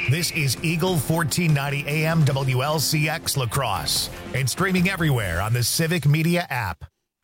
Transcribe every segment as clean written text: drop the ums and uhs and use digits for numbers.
This is Eagle 1490 AM WLCX La Crosse and streaming everywhere on the Civic Media app.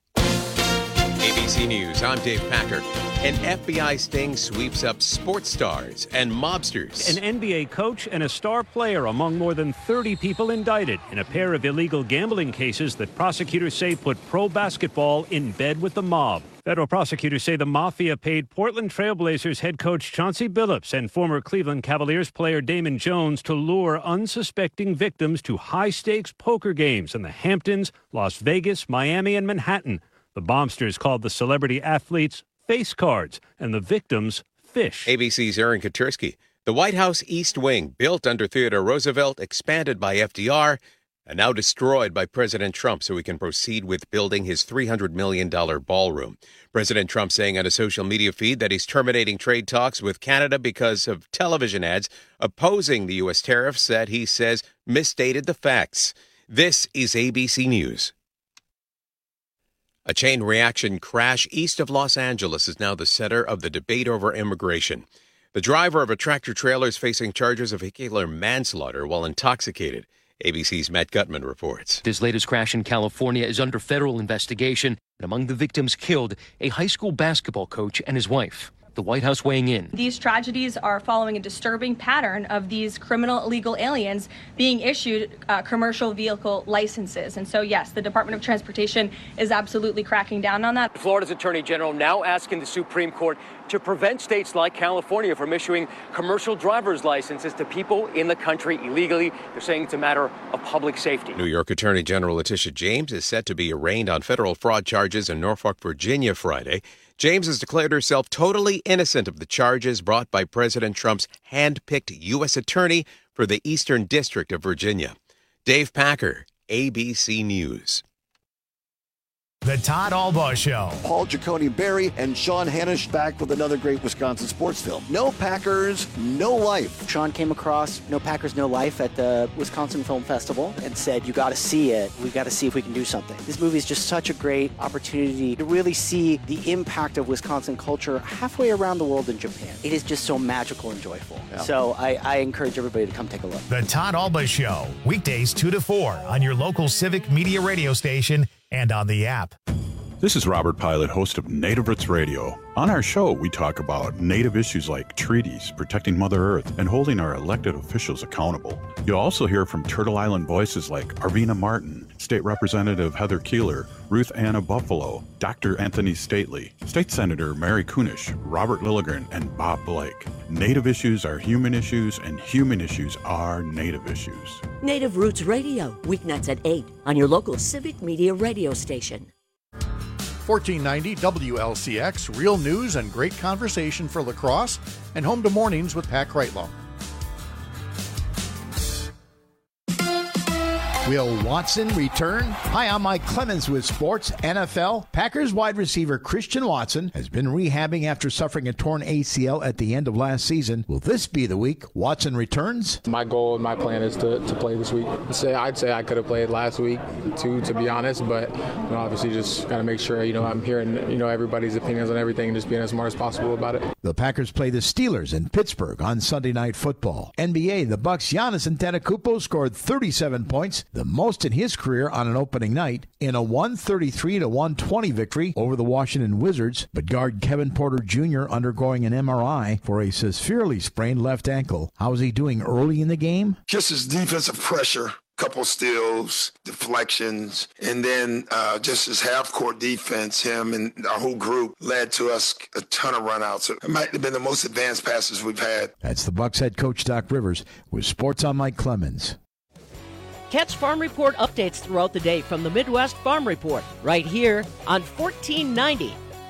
ABC News, I'm Dave Packer. An FBI sting sweeps up sports stars and mobsters. An NBA coach and a star player among more than 30 people indicted in a pair of illegal gambling cases that prosecutors say put pro basketball in bed with the mob. Federal prosecutors say the Mafia paid Portland Trailblazers head coach Chauncey Billups and former Cleveland Cavaliers player Damon Jones to lure unsuspecting victims to high-stakes poker games in the Hamptons, Las Vegas, Miami, and Manhattan. The mobsters called the celebrity athletes face cards and the victims fish. ABC's Aaron Katersky. The White House East Wing, built under Theodore Roosevelt, expanded by FDR, and now destroyed by President Trump so he can proceed with building his $300 million ballroom. President Trump saying on a social media feed that he's terminating trade talks with Canada because of television ads opposing the U.S. tariffs that he says misstated the facts. This is ABC News. A chain reaction crash east of Los Angeles is now the center of the debate over immigration. The driver of a tractor-trailer is facing charges of vehicular manslaughter while intoxicated. ABC's Matt Gutman reports. This latest crash in California is under federal investigation. And among the victims killed, a high school basketball coach and his wife. The White House weighing in. These tragedies are following a disturbing pattern of these criminal illegal aliens being issued commercial vehicle licenses. And so, yes, the Department of Transportation is absolutely cracking down on that. Florida's Attorney General now asking the Supreme Court to prevent states like California from issuing commercial driver's licenses to people in the country illegally. They're saying it's a matter of public safety. New York Attorney General Letitia James is set to be arraigned on federal fraud charges in Norfolk, Virginia Friday. James has declared herself totally innocent of the charges brought by President Trump's hand-picked U.S. attorney for the Eastern District of Virginia. Dave Packer, ABC News. The Todd Albaugh Show. Paul Giacone Barry and Sean Hanisch back with another great Wisconsin sports film. No Packers, no life. Sean came across No Packers, No Life at the Wisconsin Film Festival and said, you got to see it. We got to see if we can do something. This movie is just such a great opportunity to really see the impact of Wisconsin culture halfway around the world in Japan. It is just so magical and joyful. Yeah. So I encourage everybody to come take a look. The Todd Albaugh Show, weekdays 2 to 4 on your local Civic Media radio station and on the app. This is Robert Pilot, host of Native Roots Radio. On our show, we talk about Native issues like treaties, protecting Mother Earth, and holding our elected officials accountable. You'll also hear from Turtle Island voices like Arvina Martin, State Representative Heather Keeler, Ruth Anna Buffalo, Dr. Anthony Stately, State Senator Mary Kunish, Robert Lilligren, and Bob Blake. Native issues are human issues, and human issues are Native issues. Native Roots Radio, weeknights at 8 on your local Civic Media radio station. 1490 WLCX, real news and great conversation for La Crosse, and home to mornings with Pat Kreitlow. Will Watson return? Hi, I'm Mike Clemens with Sports NFL. Packers wide receiver Christian Watson has been rehabbing after suffering a torn ACL at the end of last season. Will this be the week Watson returns? My goal and my plan is to play this week. I'd say I could have played last week too, to be honest, but obviously just got to make sure I'm hearing everybody's opinions on everything and just being as smart as possible about it. The Packers play the Steelers in Pittsburgh on Sunday Night Football. NBA, the Bucks' Giannis Antetokounmpo scored 37 points, the most in his career on an opening night, in a 133-120 victory over the Washington Wizards. But guard Kevin Porter Jr. undergoing an MRI for a severely sprained left ankle. How is he doing early in the game? Just his defensive pressure. Couple steals, deflections, and then just his half-court defense, him and our whole group led to us a ton of run-outs. It might have been the most advanced passes we've had. That's the Bucks head coach Doc Rivers with Sports on Mike Clemens. Catch Farm Report updates throughout the day from the Midwest Farm Report right here on 1490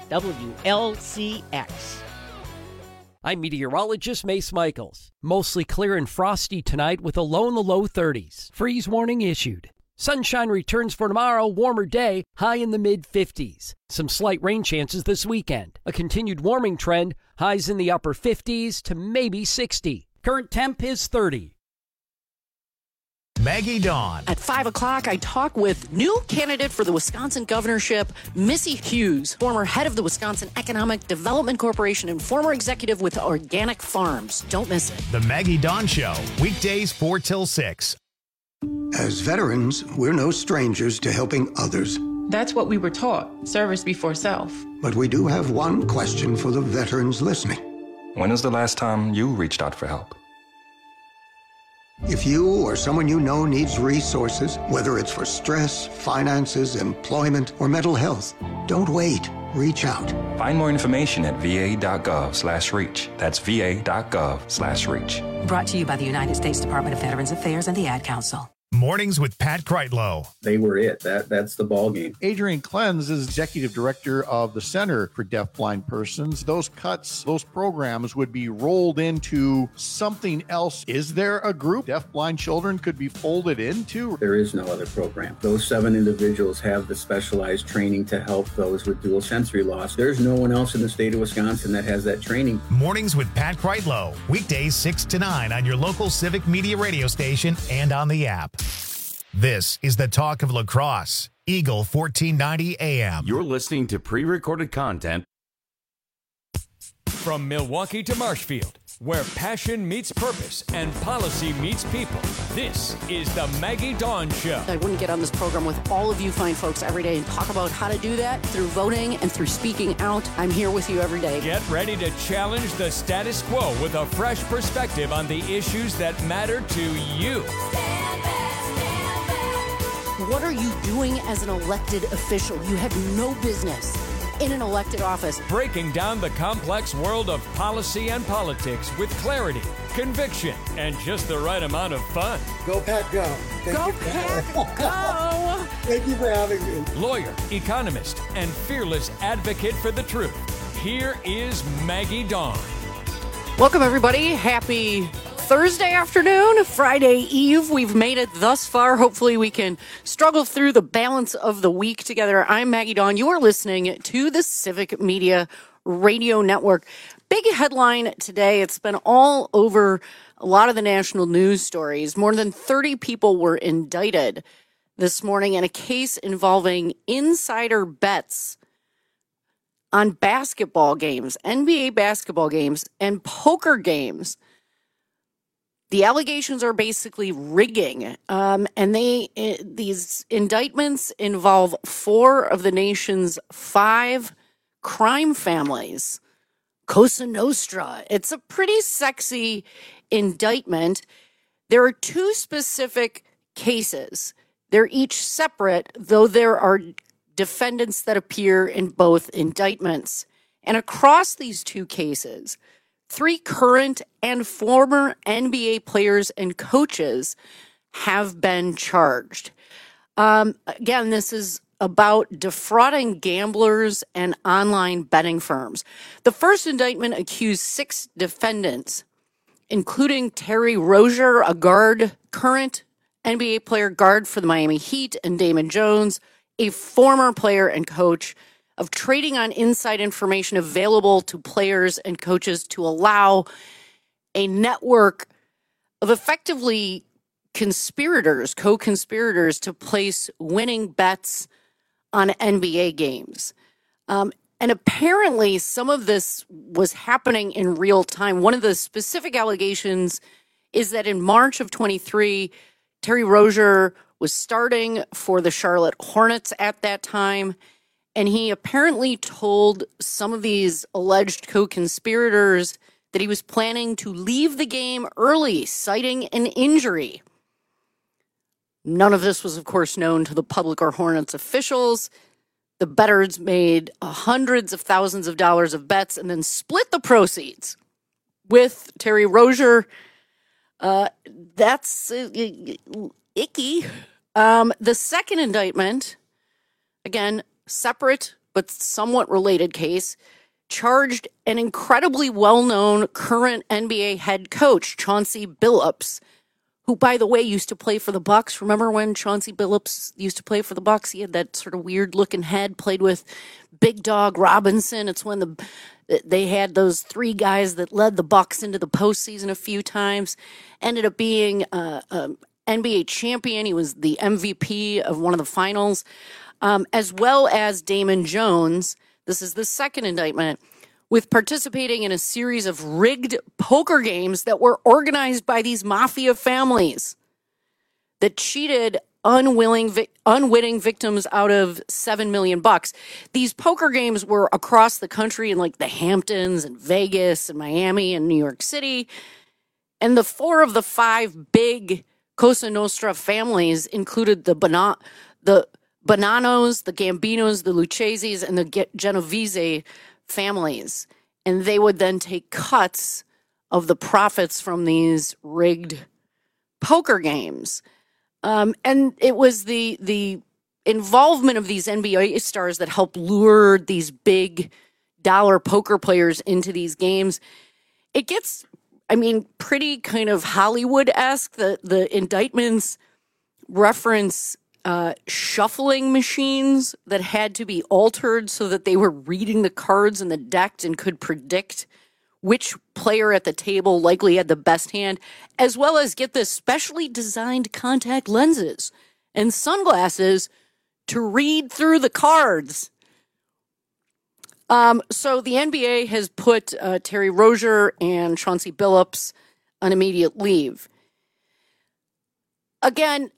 WLCX. I'm meteorologist Mace Michaels. Mostly clear and frosty tonight with a low in the low 30s. Freeze warning issued. Sunshine returns for tomorrow, warmer day, high in the mid-50s. Some slight rain chances this weekend. A continued warming trend, highs in the upper 50s to maybe 60. Current temp is 30. Maggie Dawn. At 5 o'clock, I talk with new candidate for the Wisconsin governorship, Missy Hughes, former head of the Wisconsin Economic Development Corporation and former executive with Organic Farms. Don't miss it. The Maggie Dawn Show, weekdays 4 till 6. As veterans, we're no strangers to helping others. That's what we were taught, service before self. But we do have one question for the veterans listening. When was the last time you reached out for help? If you or someone you know needs resources, whether it's for stress, finances, employment, or mental health, don't wait. Reach out. Find more information at va.gov/reach. That's va.gov/reach. Brought to you by the United States Department of Veterans Affairs and the Ad Council. Mornings with Pat Kreitlow. They were it. That's the ball game. Adrian Klenz is executive director of the Center for Deafblind Persons. Those cuts, those programs would be rolled into something else. Is there a group deafblind children could be folded into? There is no other program. Those 7 individuals have the specialized training to help those with dual sensory loss. There's no one else in the state of Wisconsin that has that training. Mornings with Pat Kreitlow. Weekdays 6 to 9 on your local Civic Media radio station and on the app. This is the talk of La Crosse, Eagle 1490 AM. You're listening to pre-recorded content. From Milwaukee to Marshfield, where passion meets purpose and policy meets people, this is the Maggie Dawn Show. I wouldn't get on this program with all of you fine folks every day and talk about how to do that through voting and through speaking out. I'm here with you every day. Get ready to challenge the status quo with a fresh perspective on the issues that matter to you. What are you doing as an elected official? You have no business in an elected office. Breaking down the complex world of policy and politics with clarity, conviction, and just the right amount of fun. Go Pack, go. Go Pack, go. Thank you for having me. Lawyer, economist, and fearless advocate for the truth. Here is Maggie Dawn. Welcome, everybody. Happy Thursday afternoon, Friday Eve. We've made it thus far. Hopefully we can struggle through the balance of the week together. I'm Maggie Dawn. You are listening to the Civic Media Radio Network. Big headline today. It's been all over a lot of the national news stories. More than 30 people were indicted this morning in a case involving insider bets on basketball games, NBA basketball games, and poker games. The allegations are basically rigging, and these indictments involve 4 of the nation's 5 crime families. Cosa Nostra. It's a pretty sexy indictment. There are 2 specific cases. They're each separate, though there are defendants that appear in both indictments. And across these 2 cases, 3 current and former NBA players and coaches have been charged. Again, this is about defrauding gamblers and online betting firms. The first indictment accused 6 defendants, including Terry Rozier, a current NBA player guard for the Miami Heat, and Damon Jones, a former player and coach, of trading on inside information available to players and coaches to allow a network of effectively co-conspirators to place winning bets on NBA games. And apparently some of this was happening in real time. One of the specific allegations is that in March of 23, Terry Rozier was starting for the Charlotte Hornets at that time. And he apparently told some of these alleged co-conspirators that he was planning to leave the game early, citing an injury. None of this was, of course, known to the public or Hornets officials. The bettors made hundreds of thousands of dollars of bets and then split the proceeds with Terry Rozier. That's icky. The second indictment, again, separate but somewhat related case, charged an incredibly well-known current NBA head coach, Chauncey Billups, who, by the way, used to play for the Bucks. Remember when Chauncey Billups used to play for the Bucks? He had that sort of weird-looking head, played with Big Dog Robinson. It's when they had those 3 guys that led the Bucks into the postseason a few times. Ended up being NBA champion. He was the MVP of one of the finals, as well as Damon Jones. This is the second indictment, with participating in a series of rigged poker games that were organized by these mafia families that cheated unwitting victims out of $7 million. These poker games were across the country in like the Hamptons and Vegas and Miami and New York City. And the 4 of the 5 big Cosa Nostra families included the Bonanos, the Gambinos, the Lucchese's, and the Genovese families. And they would then take cuts of the profits from these rigged poker games. And it was the involvement of these NBA stars that helped lure these big dollar poker players into these games. It gets, pretty kind of Hollywood-esque. The indictments reference shuffling machines that had to be altered so that they were reading the cards in the deck and could predict which player at the table likely had the best hand, as well as get the specially designed contact lenses and sunglasses to read through the cards. So the NBA has put Terry Rozier and Chauncey Billups on immediate leave. Again,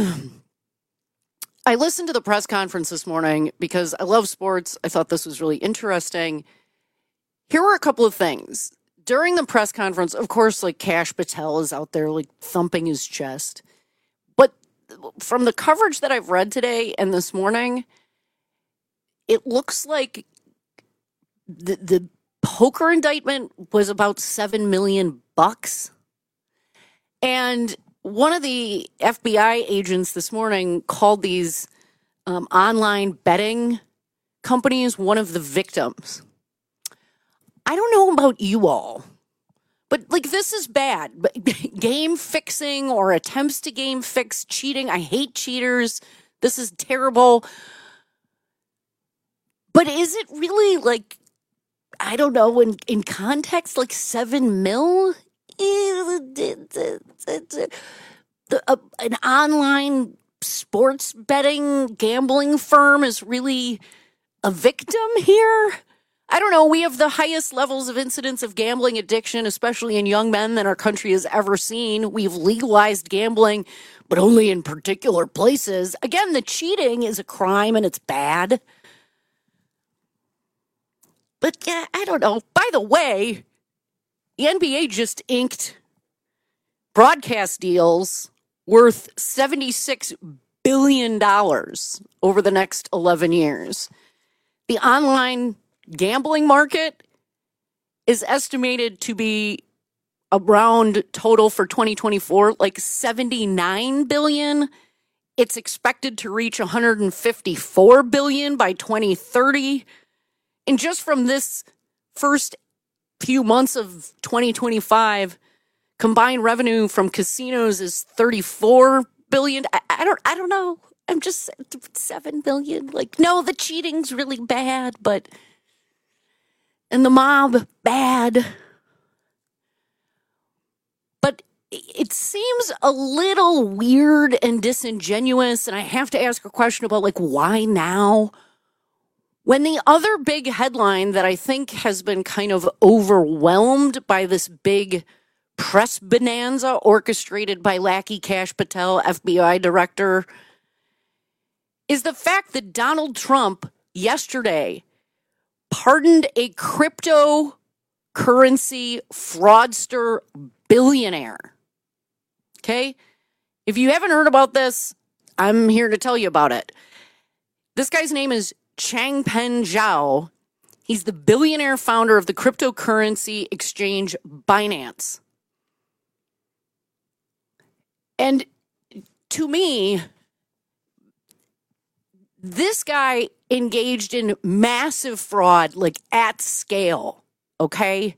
I listened to the press conference this morning because I love sports. I thought this was really interesting. Here were a couple of things. During the press conference, of course, like Kash Patel is out there like thumping his chest. But from the coverage that I've read today and this morning, it looks like the poker indictment was about $7 million. And one of the FBI agents this morning called these online betting companies one of the victims. I don't know about you all, but like this is bad. Game fixing or attempts to game fix, cheating. I hate cheaters. This is terrible. But is it really like, I don't know, in context, like 7 mil? An online sports betting gambling firm is really a victim here? I don't know. We have the highest levels of incidence of gambling addiction, especially in young men, than our country has ever seen. We've legalized gambling, but only in particular places. Again, the cheating is a crime and it's bad. But yeah, I don't know. By the way, the NBA just inked broadcast deals worth $76 billion over the next 11 years. The online gambling market is estimated to be around total for 2024, like $79 billion. It's expected to reach $154 billion by 2030. And just from this first few months of 2025, combined revenue from casinos is $34 billion. I don't know. I'm just $7 billion. Like, no, the cheating's really bad, but and the mob bad. But it seems a little weird and disingenuous, and I have to ask a question about like why now? When the other big headline that I think has been kind of overwhelmed by this big press bonanza orchestrated by lackey Kash Patel, FBI director, is the fact that Donald Trump yesterday pardoned a cryptocurrency fraudster billionaire. Okay? If you haven't heard about this, I'm here to tell you about it. This guy's name is Changpeng Zhao. He's the billionaire founder of the cryptocurrency exchange Binance. And to me, this guy engaged in massive fraud, like at scale, okay?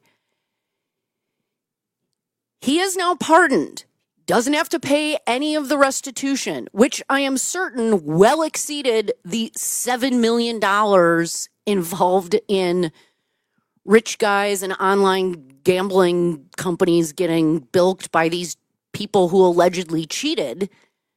He is now pardoned, doesn't have to pay any of the restitution, which I am certain well exceeded the $7 million involved in rich guys and online gambling companies getting bilked by these people who allegedly cheated.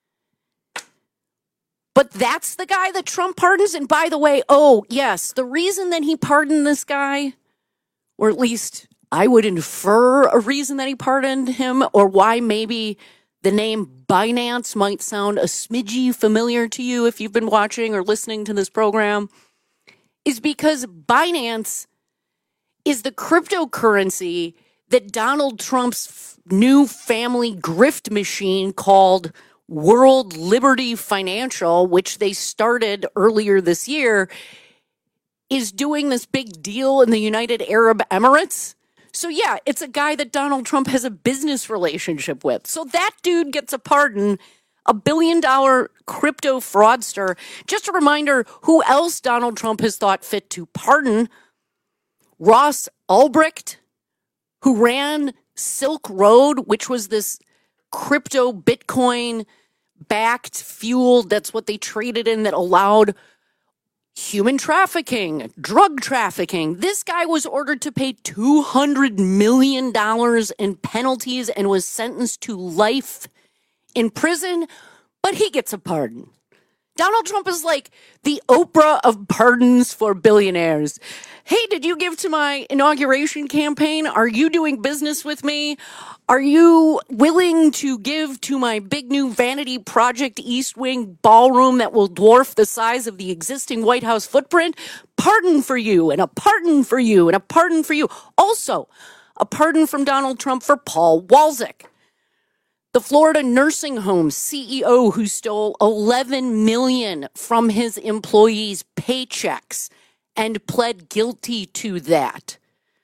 But that's the guy that Trump pardons. And by the way, oh, yes, the reason that he pardoned this guy, or at least I would infer a reason that he pardoned him, or why maybe the name Binance might sound a smidgy familiar to you if you've been watching or listening to this program, is because Binance is the cryptocurrency that Donald Trump's new family grift machine called World Liberty Financial, which they started earlier this year, is doing this big deal in the United Arab Emirates. So yeah, it's a guy that Donald Trump has a business relationship with. So that dude gets a pardon, $1 billion crypto fraudster. Just a reminder, who else Donald Trump has thought fit to pardon? Ross Ulbricht, who ran Silk Road, which was this crypto Bitcoin backed fuel. That's what they traded in, that allowed human trafficking, drug trafficking. This guy was ordered to pay $200 million in penalties and was sentenced to life in prison, but he gets a pardon. Donald Trump is like the Oprah of pardons for billionaires. Hey, did you give to my inauguration campaign? Are you doing business with me? Are you willing to give to my big new vanity project East Wing ballroom that will dwarf the size of the existing White House footprint? Pardon for you, and a pardon for you, and a pardon for you. Also, a pardon from Donald Trump for Paul Walczak, the Florida nursing home CEO who stole $11 million from his employees' paychecks and pled guilty to that.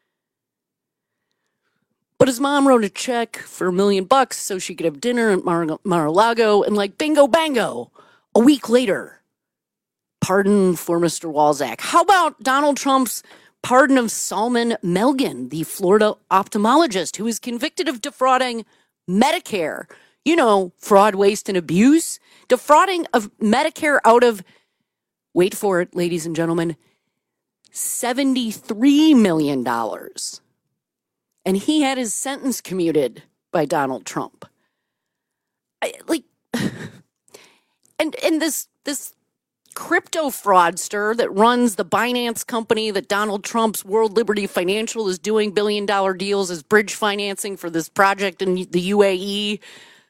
But his mom wrote a check for $1 million so she could have dinner at Mar-a-Lago, and like bingo bango, a week later, pardon for Mr. Walczak. How about Donald Trump's pardon of Salman Melgen, the Florida ophthalmologist who is convicted of defrauding Medicare? You know, fraud, waste, and abuse. Defrauding of Medicare out of, wait for it, ladies and gentlemen, $73 million. And he had his sentence commuted by Donald Trump. And this crypto fraudster that runs the Binance company that Donald Trump's World Liberty Financial is doing $1 billion deals as bridge financing for this project in the UAE.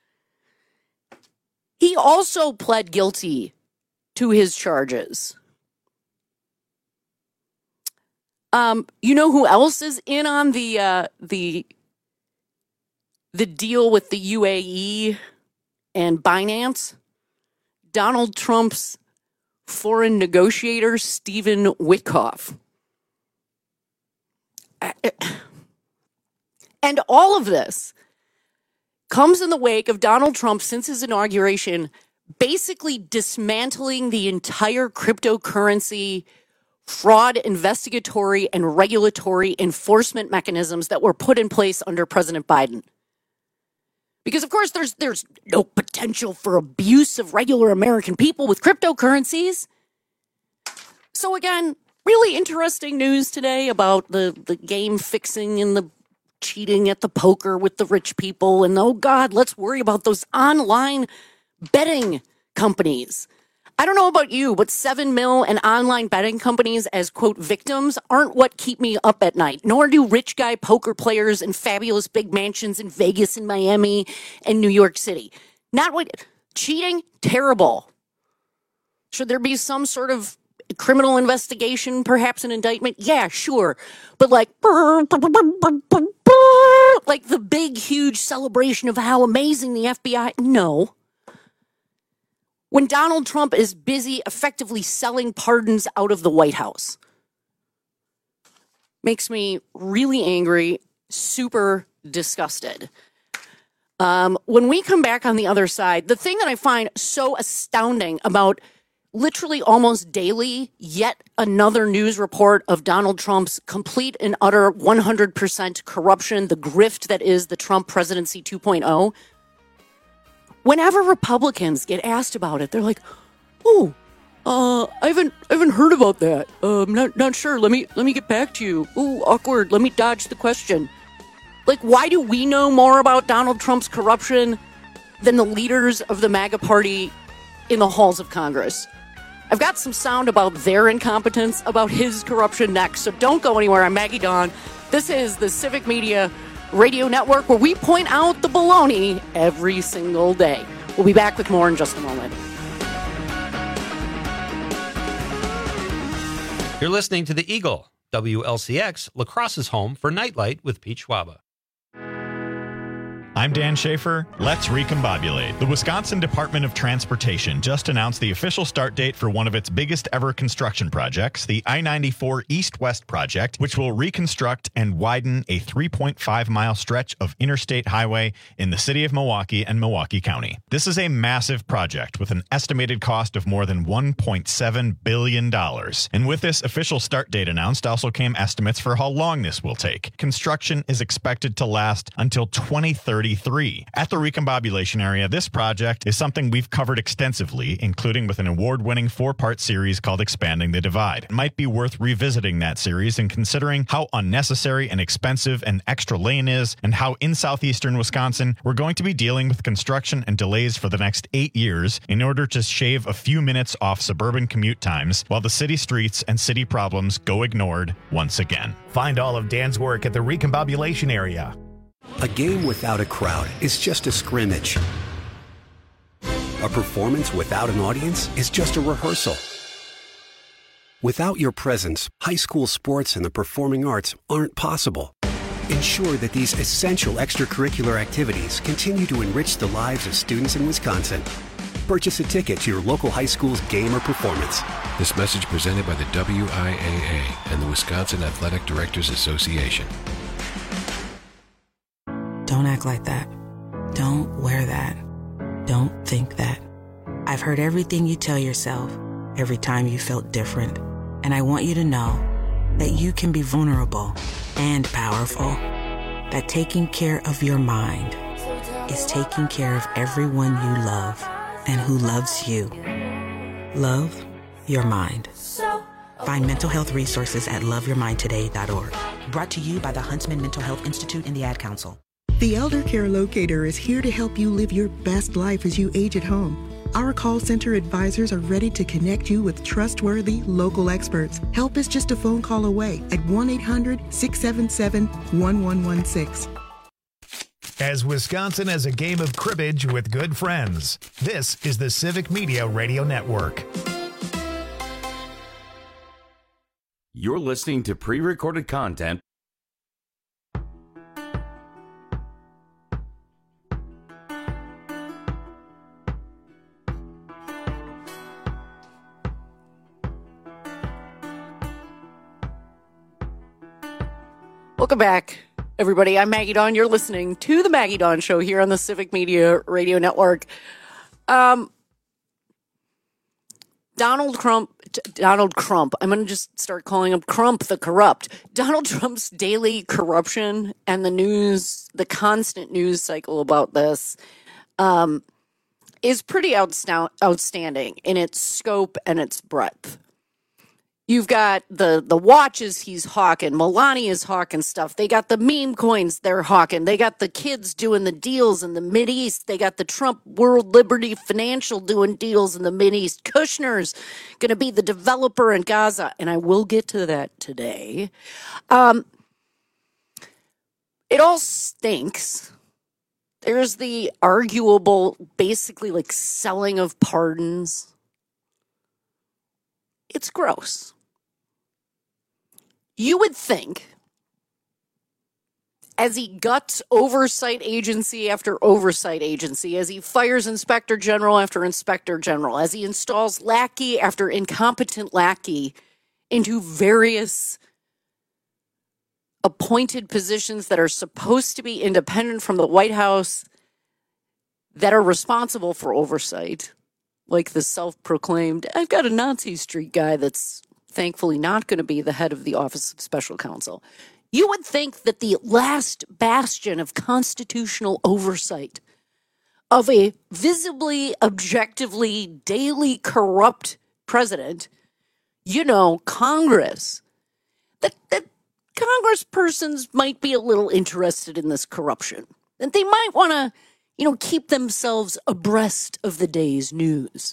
He also pled guilty to his charges. You know who else is in on the deal with the UAE and Binance? Donald Trump's foreign negotiator, Stephen Witkoff. And all of this comes in the wake of Donald Trump, since his inauguration, basically dismantling the entire cryptocurrency fraud investigatory and regulatory enforcement mechanisms that were put in place under President Biden. Because, of course, there's no potential for abuse of regular American people with cryptocurrencies. So, again, really interesting news today about the game fixing and the cheating at the poker with the rich people. And, oh, God, let's worry about those online betting companies. I don't know about you, but 7 Mil and online betting companies as, quote, victims aren't what keep me up at night, nor do rich guy poker players in fabulous big mansions in Vegas and Miami and New York City. Not what cheating, terrible. Should there be some sort of criminal investigation, perhaps an indictment? Yeah, sure. But like the big, huge celebration of how amazing the FBI, no. When Donald Trump is busy effectively selling pardons out of the White House. Makes me really angry, super disgusted. When we come back on the other side, the thing that I find so astounding about literally almost daily, yet another news report of Donald Trump's complete and utter 100% corruption, the grift that is the Trump presidency 2.0. Whenever Republicans get asked about it, they're like, "Oh, I haven't heard about that. Not sure. Let me get back to you. Ooh, awkward. Let me dodge the question." Like, why do we know more about Donald Trump's corruption than the leaders of the MAGA party in the halls of Congress? I've got some sound about their incompetence, about his corruption next, so don't go anywhere. I'm Maggie Dawn. This is the Civic Media Radio Network, where we point out the baloney every single day. We'll be back with more in just a moment. You're listening to The Eagle, WLCX, La Crosse's home for Nightlight with Pete Schwaba. I'm Dan Schaefer. Let's recombobulate. The Wisconsin Department of Transportation just announced the official start date for one of its biggest ever construction projects, the I-94 East-West project, which will reconstruct and widen a 3.5-mile stretch of interstate highway in the city of Milwaukee and Milwaukee County. This is a massive project with an estimated cost of more than $1.7 billion. And with this official start date announced also came estimates for how long this will take. Construction is expected to last until 2030. At the recombobulation area, this project is something we've covered extensively, including with an award-winning 4-part series called Expanding the Divide. It might be worth revisiting that series and considering how unnecessary and expensive an extra lane is, and how in southeastern Wisconsin we're going to be dealing with construction and delays for the next 8 years in order to shave a few minutes off suburban commute times while the city streets and city problems go ignored once again. Find all of Dan's work at the recombobulation area. A game without a crowd is just a scrimmage. A performance without an audience is just a rehearsal. Without your presence, high school sports and the performing arts aren't possible. Ensure that these essential extracurricular activities continue to enrich the lives of students in Wisconsin. Purchase a ticket to your local high school's game or performance. This message presented by the WIAA and the Wisconsin Athletic Directors Association. Don't act like that. Don't wear that. Don't think that. I've heard everything you tell yourself every time you felt different. And I want you to know that you can be vulnerable and powerful. That taking care of your mind is taking care of everyone you love and who loves you. Love your mind. Find mental health resources at loveyourmindtoday.org. Brought to you by the Huntsman Mental Health Institute and the Ad Council. The Elder Care Locator is here to help you live your best life as you age at home. Our call center advisors are ready to connect you with trustworthy local experts. Help is just a phone call away at 1-800-677-1116. As Wisconsin as a game of cribbage with good friends, this is the Civic Media Radio Network. You're listening to pre-recorded content. Welcome back, everybody. I'm Maggie Dawn. You're listening to the Maggie Dawn Show here on the Civic Media Radio Network. Donald Trump. I'm going to just start calling him Crump the Corrupt. Donald Trump's daily corruption and the news, the constant news cycle about this, is pretty outstanding in its scope and its breadth. You've got the watches he's hawking. Melania's hawking stuff. They got the meme coins they're hawking. They got the kids doing the deals in the Mideast. They got the Trump World Liberty Financial doing deals in the Mideast. Kushner's going to be the developer in Gaza. And I will get to that today. It all stinks. There's the arguable, basically like selling of pardons. It's gross. You would think, as he guts oversight agency after oversight agency, as he fires inspector general after inspector general, as he installs lackey after incompetent lackey into various appointed positions that are supposed to be independent from the White House, that are responsible for oversight, like the self-proclaimed, I've got a Nazi Street guy that's thankfully not going to be the head of the Office of Special Counsel. You would think that the last bastion of constitutional oversight of a visibly, objectively, daily corrupt president, Congress, that congresspersons might be a little interested in this corruption. And they might want to, keep themselves abreast of the day's news.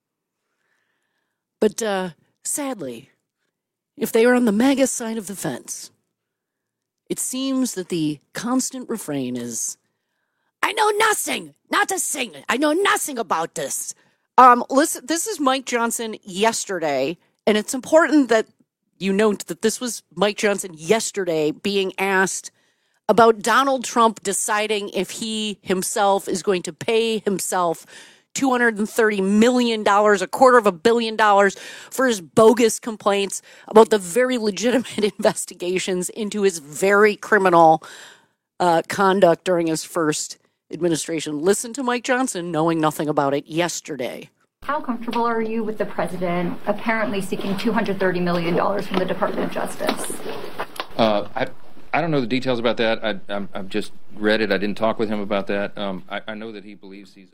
But sadly, if they are on the MAGA side of the fence, it seems that the constant refrain is, I know nothing, not a thing. I know nothing about this. Listen, this is Mike Johnson yesterday, and it's important that you note that this was Mike Johnson yesterday being asked about Donald Trump deciding if he himself is going to pay himself $230 million, $250 million for his bogus complaints about the very legitimate investigations into his very criminal conduct during his first administration. Listen to Mike Johnson knowing nothing about it yesterday. How comfortable are you with the president apparently seeking $230 million from the Department of Justice? I don't know the details about that. I've just read it. I didn't talk with him about that. I know that he believes he's...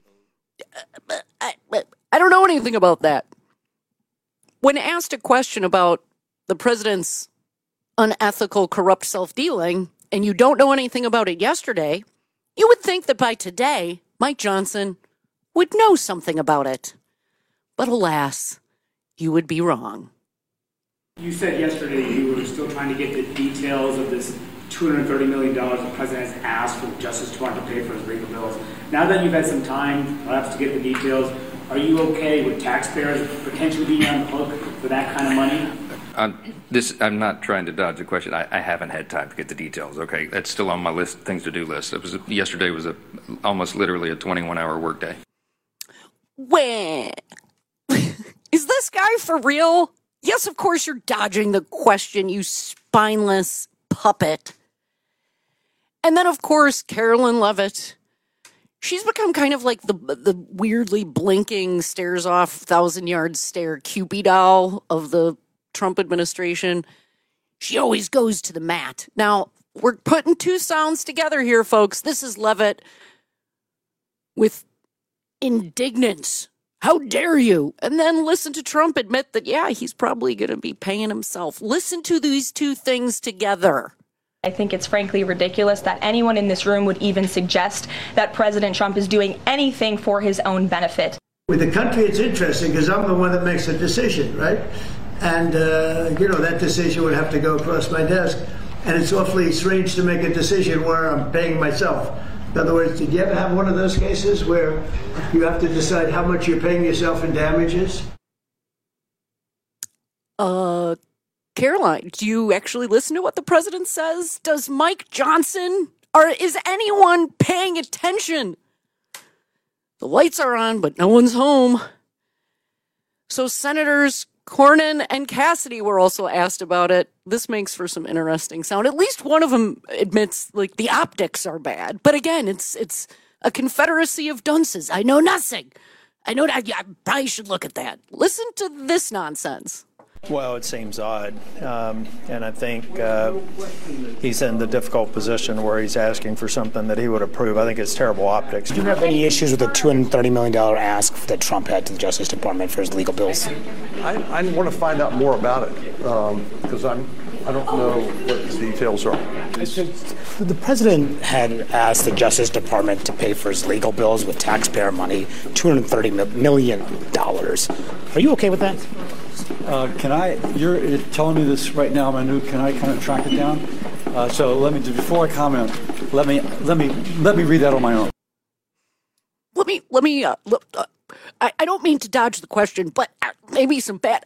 I don't know anything about that. When asked a question about the president's unethical, corrupt self-dealing, and you don't know anything about it yesterday, you would think that by today, Mike Johnson would know something about it. But alas, you would be wrong. You said yesterday you were still trying to get the details of this $230 million the president has asked for the Justice Department to pay for his legal bills. Now that you've had some time, perhaps, to get the details, are you okay with taxpayers potentially being on the hook for that kind of money? I'm not trying to dodge the question. I haven't had time to get the details. Okay, that's still on my list, things to do list. Yesterday was almost literally a 21-hour workday. Where is this guy for real? Yes, of course you're dodging the question, you spineless puppet. And then, of course, Carolyn Levitt. She's become kind of like the weirdly blinking, stares off 1,000-yard stare Cupid doll of the Trump administration. She always goes to the mat. Now, we're putting two sounds together here, folks. This is Levitt with indignance. How dare you? And then listen to Trump admit that, yeah, he's probably going to be paying himself. Listen to these two things together. I think it's frankly ridiculous that anyone in this room would even suggest that President Trump is doing anything for his own benefit. With the country, it's interesting because I'm the one that makes a decision, right? And, that decision would have to go across my desk. And it's awfully strange to make a decision where I'm paying myself. In other words, did you ever have one of those cases where you have to decide how much you're paying yourself in damages? Caroline, do you actually listen to what the president says? Does Mike Johnson, or is anyone paying attention? The lights are on, but no one's home. So Senators Cornyn and Cassidy were also asked about it. This makes for some interesting sound. At least one of them admits, the optics are bad. But again, it's a confederacy of dunces. I know nothing. I probably should look at that. Listen to this nonsense. Well, it seems odd, and I think he's in the difficult position where he's asking for something that he would approve. I think it's terrible optics. Do you have any issues with the $230 million ask that Trump had to the Justice Department for his legal bills? I want to find out more about it because I don't know what the details are. The president had asked the Justice Department to pay for his legal bills with taxpayer money, $230 million. Are you okay with that? You're telling me this right now, Manu, can I kind of track it down? So before I comment, let me read that on my own. I don't mean to dodge the question, but maybe some bad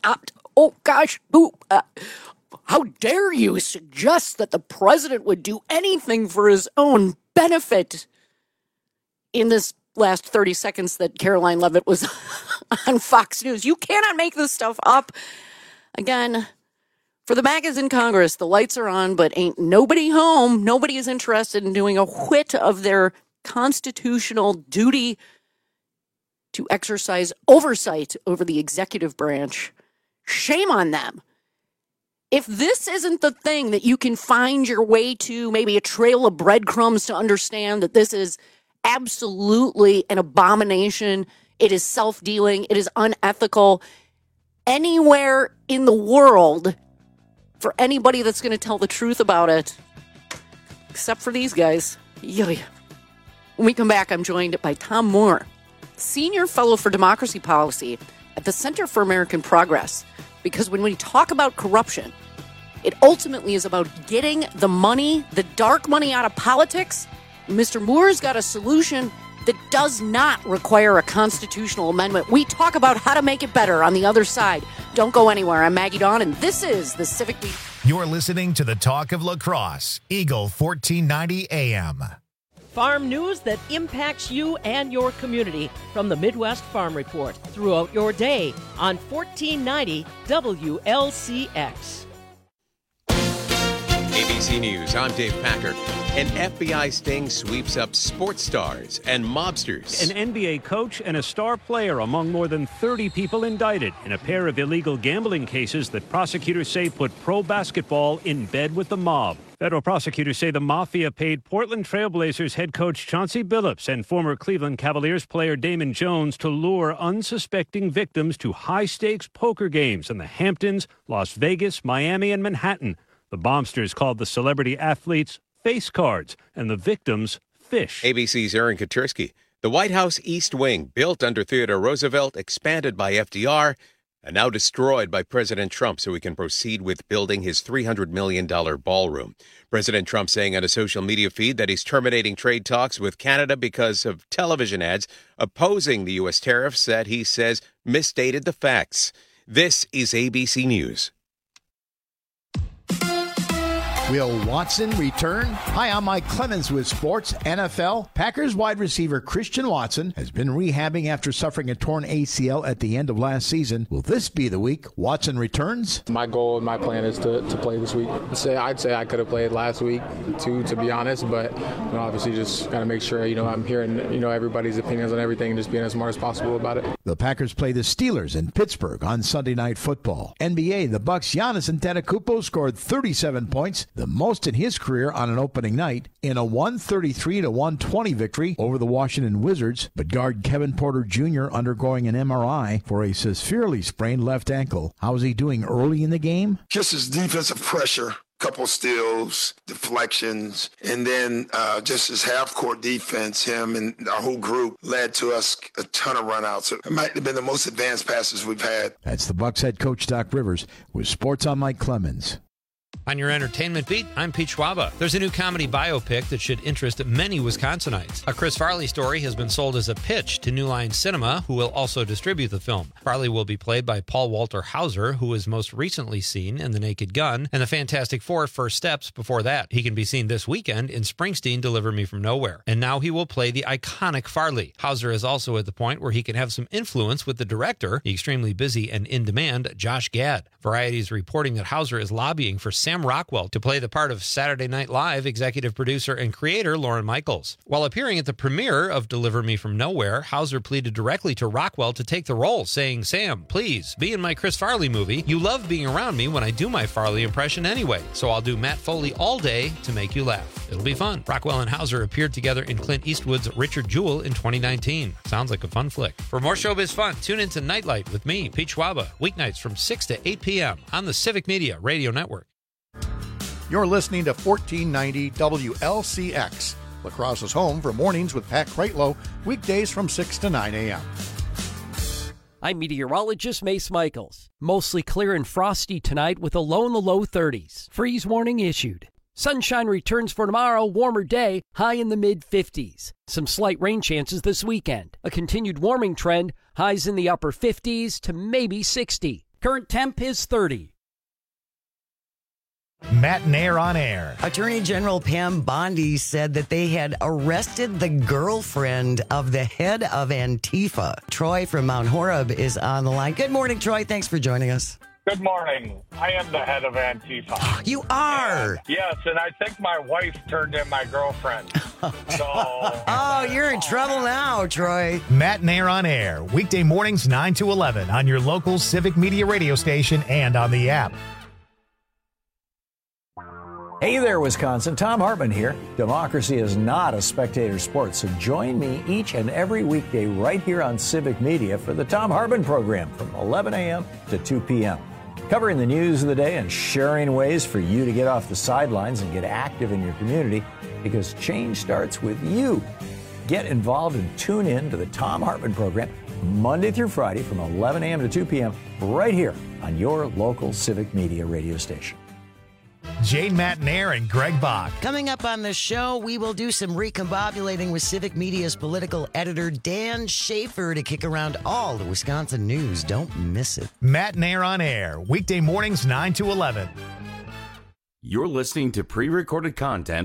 how dare you suggest that the president would do anything for his own benefit? In this last 30 seconds that Caroline Levitt was on Fox News. You cannot make this stuff up. Again, for the MAGAs in Congress, the lights are on, but ain't nobody home. Nobody is interested in doing a whit of their constitutional duty to exercise oversight over the executive branch. Shame on them. If this isn't the thing that you can find your way to, maybe a trail of breadcrumbs to understand that this is absolutely an abomination, it is self-dealing, it is unethical. Anywhere in the world, for anybody that's going to tell the truth about it. Except for these guys. Yoy. When we come back, I'm joined by Tom Moore, Senior Fellow for Democracy Policy at the Center for American Progress. Because when we talk about corruption, it ultimately is about getting the money, the dark money, out of politics. Mr. Moore's got a solution that does not require a constitutional amendment. We talk about how to make it better on the other side. Don't go anywhere. I'm Maggie Dawn, and this is the Civic Beat. You're listening to the Talk of La Crosse, Eagle 1490 AM. Farm news that impacts you and your community from the Midwest Farm Report throughout your day on 1490 WLCX. ABC News, I'm Dave Packer. An FBI sting sweeps up sports stars and mobsters. An NBA coach and a star player among more than 30 people indicted in a pair of illegal gambling cases that prosecutors say put pro basketball in bed with the mob. Federal prosecutors say the Mafia paid Portland Trailblazers head coach Chauncey Billups and former Cleveland Cavaliers player Damon Jones to lure unsuspecting victims to high-stakes poker games in the Hamptons, Las Vegas, Miami, and Manhattan. The mobsters called the celebrity athletes face cards and the victims fish. ABC's Aaron Katersky. The White House East Wing, built under Theodore Roosevelt, expanded by FDR, and now destroyed by President Trump so he can proceed with building his $300 million ballroom. President Trump saying on a social media feed that he's terminating trade talks with Canada because of television ads opposing the U.S. tariffs that he says misstated the facts. This is ABC News. Will Watson return? Hi, I'm Mike Clemens with Sports NFL. Packers wide receiver Christian Watson has been rehabbing after suffering a torn ACL at the end of last season. Will this be the week Watson returns? My goal and my plan is to play this week. I'd say I could have played last week too, to be honest, but obviously just got to make sure I'm hearing everybody's opinions on everything and just being as smart as possible about it. The Packers play the Steelers in Pittsburgh on Sunday Night Football. NBA, the Bucks' Giannis Antetokounmpo scored 37 points, the most in his career on an opening night, in a 133-120 victory over the Washington Wizards. But guard Kevin Porter Jr. undergoing an MRI for a severely sprained left ankle. How's he doing early in the game? Just his defensive pressure. Couple steals, deflections, and then just his half-court defense, him and our whole group, led to us a ton of run-outs. It might have been the most advanced passes we've had. That's the Bucks head coach Doc Rivers with Sports on Mike Clemens. On your entertainment beat, I'm Pete Schwaba. There's a new comedy biopic that should interest many Wisconsinites. A Chris Farley story has been sold as a pitch to New Line Cinema, who will also distribute the film. Farley will be played by Paul Walter Hauser, who was most recently seen in The Naked Gun and The Fantastic Four: First Steps before that. He can be seen this weekend in Springsteen: Deliver Me From Nowhere. And now he will play the iconic Farley. Hauser is also at the point where he can have some influence with the director, the extremely busy and in-demand Josh Gad. Variety is reporting that Hauser is lobbying for Sam Rockwell to play the part of Saturday Night Live executive producer and creator Lorne Michaels. While appearing at the premiere of Deliver Me From Nowhere, Hauser pleaded directly to Rockwell to take the role, saying, "Sam, please, be in my Chris Farley movie. You love being around me when I do my Farley impression anyway, so I'll do Matt Foley all day to make you laugh. It'll be fun." Rockwell and Hauser appeared together in Clint Eastwood's Richard Jewell in 2019. Sounds like a fun flick. For more showbiz fun, tune into Nightlight with me, Pete Schwaba, weeknights from 6 to 8 p.m. on the Civic Media Radio Network. You're listening to 1490 WLCX, La Crosse's home for mornings with Pat Kreitlow, weekdays from 6 to 9 a.m. I'm meteorologist Mace Michaels. Mostly clear and frosty tonight with a low in the low 30s. Freeze warning issued. Sunshine returns for tomorrow, warmer day, high in the mid-50s. Some slight rain chances this weekend. A continued warming trend, highs in the upper 50s to maybe 60. Current temp is 30. Matt Nair on air. Attorney General Pam Bondi said that they had arrested the girlfriend of the head of Antifa. Troy from Mount Horeb is on the line. Good morning, Troy. Thanks for joining us. Good morning. I am the head of Antifa. You are? Yes, and I think my wife turned in my girlfriend. So. Oh, you're in trouble now, Troy. Matt Nair on air. Weekday mornings 9 to 11 on your local Civic Media radio station and on the app. Hey there, Wisconsin. Tom Hartman here. Democracy is not a spectator sport, so join me each and every weekday right here on Civic Media for the Tom Hartman program from 11 a.m. to 2 p.m. covering the news of the day and sharing ways for you to get off the sidelines and get active in your community, because change starts with you. Get involved and tune in to the Thom Hartmann program Monday through Friday from 11 a.m. to 2 p.m. right here on your local Civic Media radio station. Jane Matnair and Greg Bach. Coming up on the show, we will do some recombobulating with Civic Media's political editor, Dan Schaefer, to kick around all the Wisconsin news. Don't miss it. Matnair on air, weekday mornings 9 to 11. You're listening to pre-recorded content.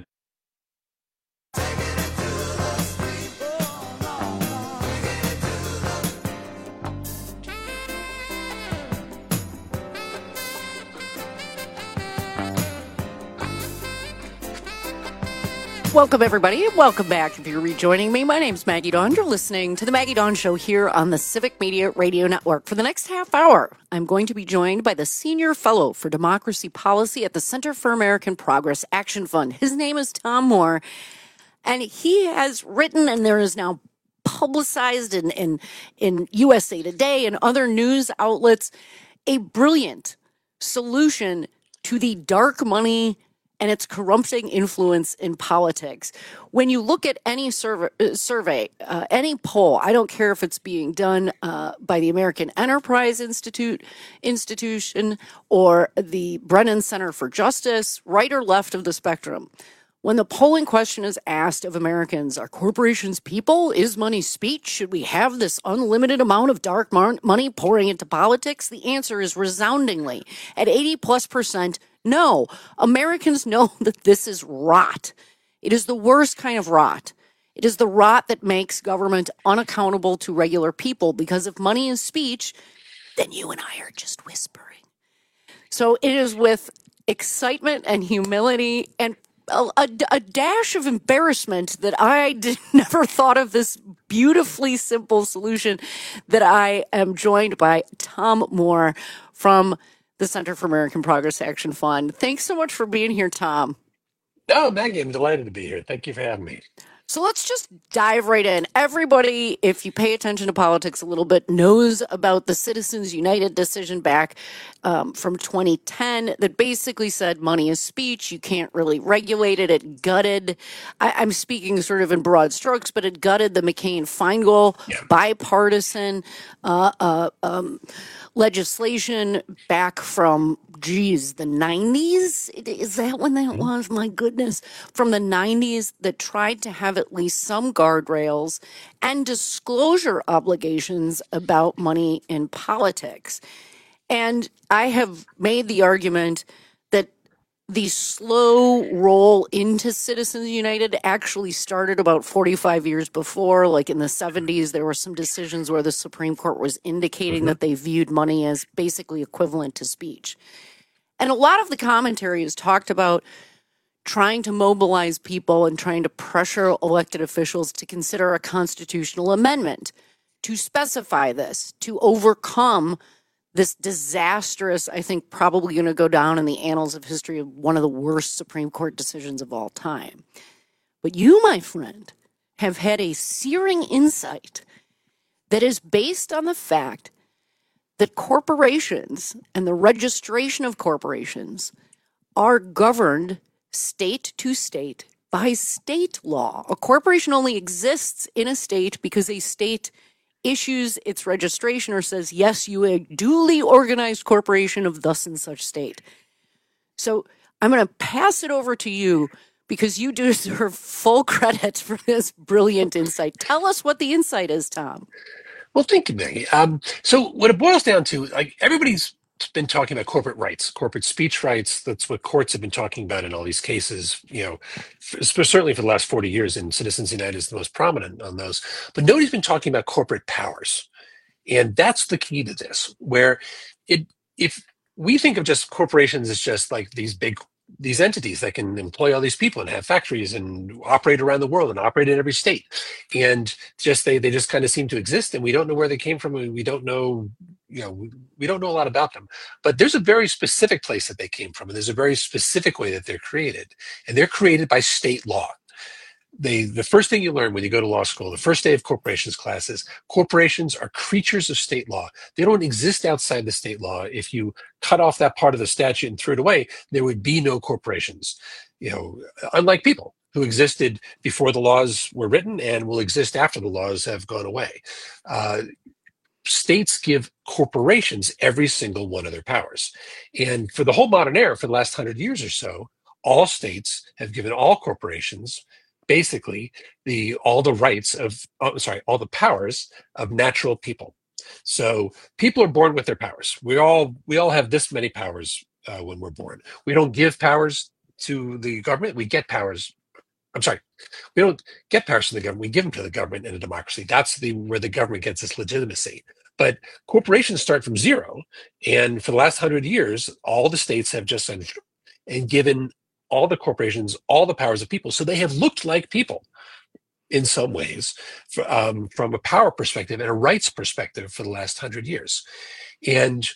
Welcome, everybody. Welcome back. If you're rejoining me, my name's Maggie Dawn. You're listening to the Maggie Dawn Show here on the Civic Media Radio Network. For the next half hour, I'm going to be joined by the Senior Fellow for Democracy Policy at the Center for American Progress Action Fund. His name is Tom Moore, and he has written, and there is now publicized in USA Today and other news outlets, a brilliant solution to the dark money and its corrupting influence in politics. When you look at any survey, any poll, I don't care if it's being done by the American Enterprise Institution or the Brennan Center for Justice, right or left of the spectrum, when the polling question is asked of Americans, are corporations people? Is money speech? Should we have this unlimited amount of dark money pouring into politics? The answer is resoundingly, at 80+%, no. Americans know that this is rot. It is the worst kind of rot. It is the rot that makes government unaccountable to regular people, because if money is speech, then you and I are just whispering. So it is with excitement and humility and a dash of embarrassment that I never thought of this beautifully simple solution that I am joined by Tom Moore from the Center for American Progress Action Fund. Thanks so much for being here, Tom. Oh, Maggie, I'm delighted to be here. Thank you for having me. So let's just dive right in. Everybody, if you pay attention to politics a little bit, knows about the Citizens United decision back from 2010 that basically said money is speech. You can't really regulate it. It gutted, I'm speaking sort of in broad strokes, but it gutted the McCain-Feingold bipartisan legislation back from, the 90s? Is that when that was? My goodness. From the 90s that tried to have at least some guardrails and disclosure obligations about money in politics. And I have made the argument that the slow roll into Citizens United actually started about 45 years before. Like in the 70s, there were some decisions where the Supreme Court was indicating that they viewed money as basically equivalent to speech. And a lot of the commentary has talked about trying to mobilize people and trying to pressure elected officials to consider a constitutional amendment to specify this, to overcome this disastrous, I think probably going to go down in the annals of history of one of the worst Supreme Court decisions of all time. But you, my friend, have had a searing insight that is based on the fact that corporations and the registration of corporations are governed state to state by state law. A corporation only exists in a state because a state issues its registration or says, yes, you a duly organized corporation of thus and such state. So I'm going to pass it over to you because you deserve full credit for this brilliant insight. Tell us what the insight is, Tom. Well, thank you, Maggie. So what it boils down to, like, everybody's been talking about corporate rights, corporate speech rights. That's what courts have been talking about in all these cases, certainly for the last 40 years, and Citizens United is the most prominent on those. But nobody's been talking about corporate powers. And that's the key to this, where if we think of just corporations as just like these entities that can employ all these people and have factories and operate around the world and operate in every state. And just they just kind of seem to exist, and we don't know where they came from. We don't know, we don't know a lot about them. But there's a very specific place that they came from, and there's a very specific way that they're created. And they're created by state law. the first thing you learn when you go to law school, the first day of corporations class, is corporations are creatures of state law. They don't exist outside the state law. If you cut off that part of the statute and threw it away, there would be no corporations. Unlike people who existed before the laws were written and will exist after the laws have gone away. States give corporations every single one of their powers. And for the whole modern era, for the last 100 years or so, all states have given all corporations basically all the powers of natural people. So people are born with their powers. We all have this many powers when we're born. We don't give powers to the government. We get powers. We don't get powers from the government. We give them to the government in a democracy. That's where the government gets its legitimacy. But corporations start from zero. And for the last 100 years, all the states have just and given all the corporations all the powers of people. So they have looked like people in some ways from a power perspective and a rights perspective for the last 100 years. And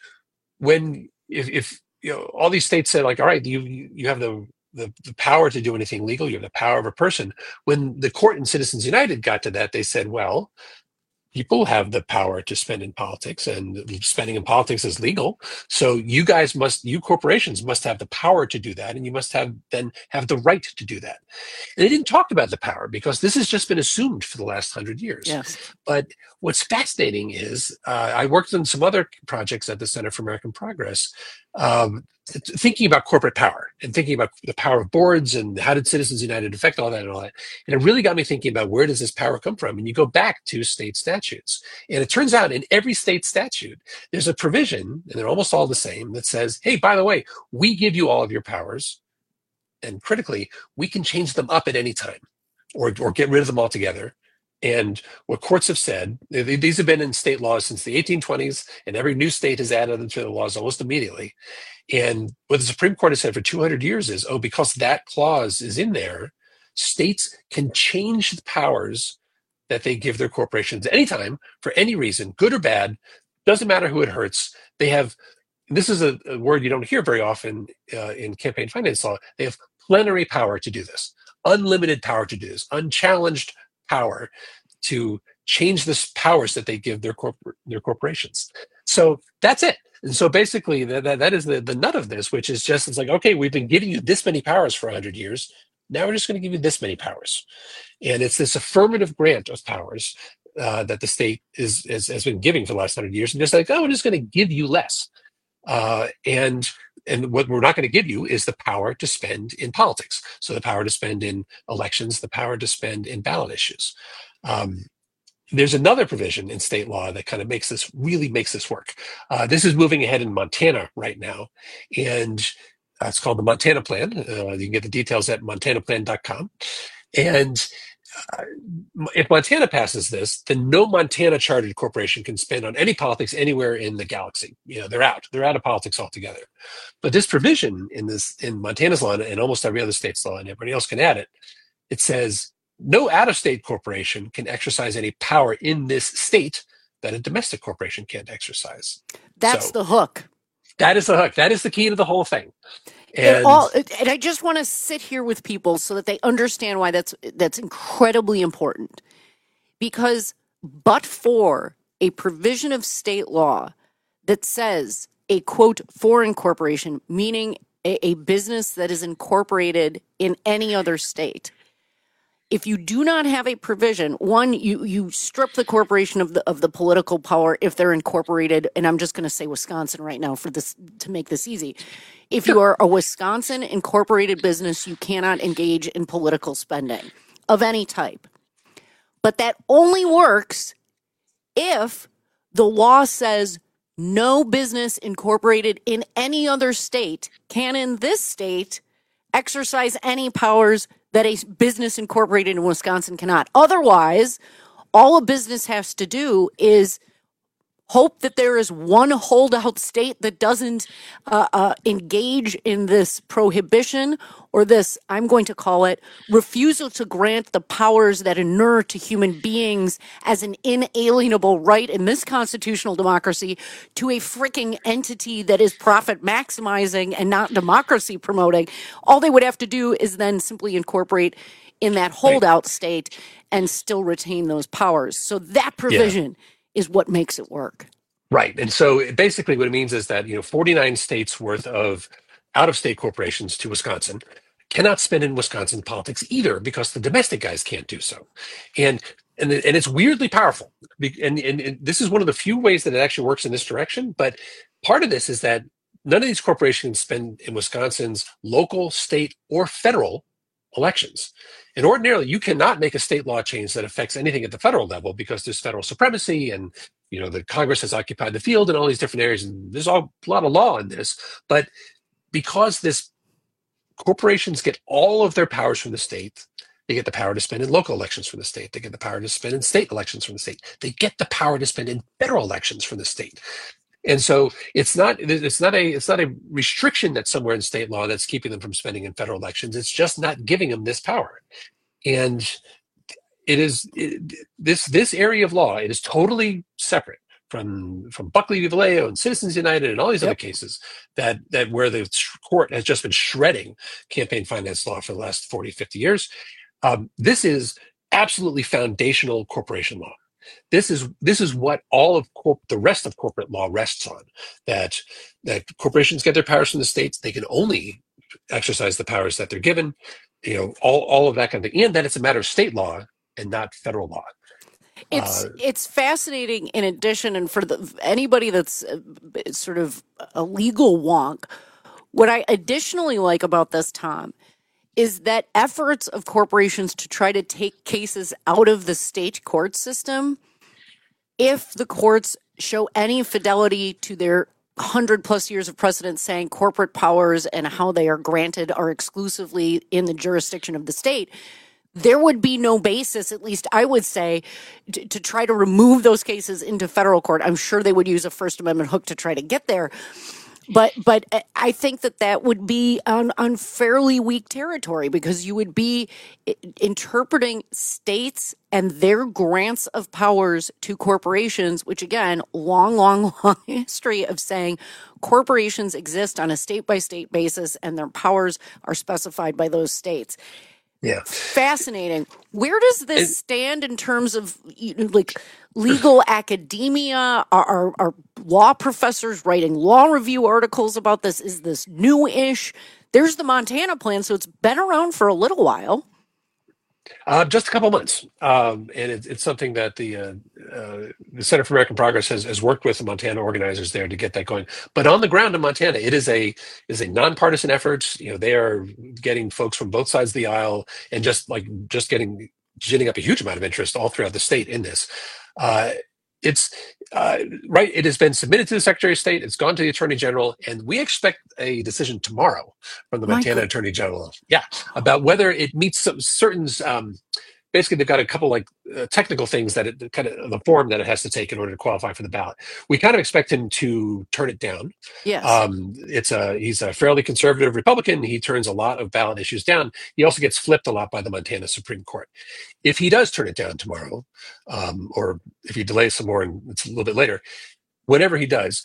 if all these states said, like, all right, you have the power to do anything legal, you have the power of a person. When the court in Citizens United got to that, they said, well, people have the power to spend in politics, and spending in politics is legal. So you corporations must have the power to do that, and you must have the right to do that. And they didn't talk about the power because this has just been assumed for the last 100 years. Yes. But what's fascinating is I worked on some other projects at the Center for American Progress, thinking about corporate power and thinking about the power of boards and how did Citizens United affect all that. And it really got me thinking about where does this power come from? And you go back to state statutes. And it turns out in every state statute, there's a provision, and they're almost all the same, that says, hey, by the way, we give you all of your powers. And critically, we can change them up at any time or get rid of them altogether. And what courts have said, these have been in state laws since the 1820s, and every new state has added them to the laws almost immediately. And what the Supreme Court has said for 200 years is, because that clause is in there, states can change the powers that they give their corporations anytime for any reason, good or bad, doesn't matter who it hurts. They have, this is a word you don't hear very often in campaign finance law, they have plenary power to do this, unlimited power to do this, unchallenged power to change the powers that they give their corporations. So that's it. And so basically that is the nut of this, which is just, it's like, okay, we've been giving you this many powers for 100 years. Now we're just going to give you this many powers. And it's this affirmative grant of powers that the state has been giving for the last 100 years. And just like, we're just going to give you less. And what we're not going to give you is the power to spend in politics. So the power to spend in elections, the power to spend in ballot issues. There's another provision in state law that kind of makes this work. This is moving ahead in Montana right now. And it's called the Montana Plan. You can get the details at montanaplan.com. And if Montana passes this, then no Montana chartered corporation can spend on any politics anywhere in the galaxy. They're out of politics altogether. But this provision in Montana's law and almost every other state's law, and everybody else can add it, it says no out-of-state corporation can exercise any power in this state that a domestic corporation can't exercise. That's the hook. That is the hook. That is the key to the whole thing. And I just want to sit here with people so that they understand why that's incredibly important. Because but for a provision of state law that says a, quote, foreign corporation, meaning a business that is incorporated in any other state, if you do not have a provision, one, you strip the corporation of the political power if they're incorporated, and I'm just going to say Wisconsin right now for this to make this easy. If you are a Wisconsin incorporated business, you cannot engage in political spending of any type. But that only works if the law says no business incorporated in any other state can in this state exercise any powers that a business incorporated in Wisconsin cannot. Otherwise, all a business has to do is hope that there is one holdout state that doesn't engage in this prohibition or this, I'm going to call it, refusal to grant the powers that inure to human beings as an inalienable right in this constitutional democracy to a freaking entity that is profit maximizing and not democracy promoting. All they would have to do is then simply incorporate in that holdout state and still retain those powers. So that provision is what makes it work. Right. And so basically what it means is that, 49 states worth of out-of-state corporations to Wisconsin cannot spend in Wisconsin politics either, because the domestic guys can't do so. And it's weirdly powerful. And this is one of the few ways that it actually works in this direction. But part of this is that none of these corporations spend in Wisconsin's local, state, or federal elections. And ordinarily, you cannot make a state law change that affects anything at the federal level, because there's federal supremacy, and the Congress has occupied the field in all these different areas, and there's a lot of law in this. But because corporations get all of their powers from the state, they get the power to spend in local elections from the state. They get the power to spend in state elections from the state. They get the power to spend in federal elections from the state. And so it's not a restriction that's somewhere in state law that's keeping them from spending in federal elections. It's just not giving them this power. And this area of law, it is totally separate from Buckley v. Vallejo and Citizens United and all these other cases that where the court has just been shredding campaign finance law for the last 40, 50 years. This is absolutely foundational corporation law. This is what all of the rest of corporate law rests on, that corporations get their powers from the states. They can only exercise the powers that they're given, all of that kind of thing, and that it's a matter of state law and not federal law. It's fascinating in addition, and for anybody that's sort of a legal wonk, what I additionally like about this, Tom, is that efforts of corporations to try to take cases out of the state court system, if the courts show any fidelity to their 100+ years of precedent saying corporate powers and how they are granted are exclusively in the jurisdiction of the state, there would be no basis, at least I would say, to try to remove those cases into federal court. I'm sure they would use a First Amendment hook to try to get there. But I think that would be on fairly weak territory, because you would be interpreting states and their grants of powers to corporations, which, again, long history of saying corporations exist on a state-by-state basis and their powers are specified by those states. Yeah. Fascinating. Where does this stand in terms of legal academia? Are law professors writing law review articles about this? Is this new-ish? There's the Montana plan, so it's been around for a little while. Just a couple months. And it's something that the Center for American Progress has worked with the Montana organizers there to get that going. But on the ground in Montana, it is a nonpartisan effort. They are getting folks from both sides of the aisle and just ginning up a huge amount of interest all throughout the state in this. It's right. It has been submitted to the Secretary of State. It's gone to the Attorney General, and we expect a decision tomorrow from the Montana Attorney General. Yeah, about whether it meets some certain. Basically, they've got a couple technical things that it kind of the form that it has to take in order to qualify for the ballot. We kind of expect him to turn it down. Yes. He's a fairly conservative Republican. He turns a lot of ballot issues down. He also gets flipped a lot by the Montana Supreme Court. If he does turn it down tomorrow, or if he delays some more and it's a little bit later, whenever he does,